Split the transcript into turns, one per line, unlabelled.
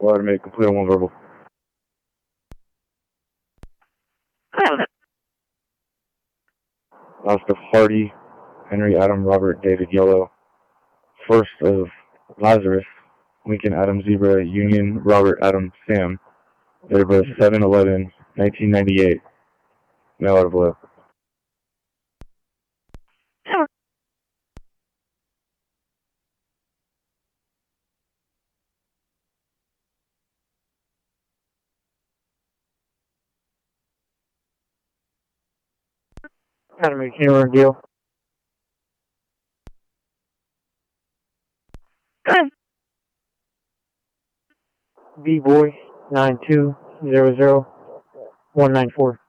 We'll automate complete on one verbal. Oscar Hardy, Henry Adam Robert David Yellow, first of Lazarus, Lincoln Adam Zebra Union Robert Adam Sam, date of birth 7/11/1998, male out of blue.
Academy, can you run a deal? B-Boy 9200194.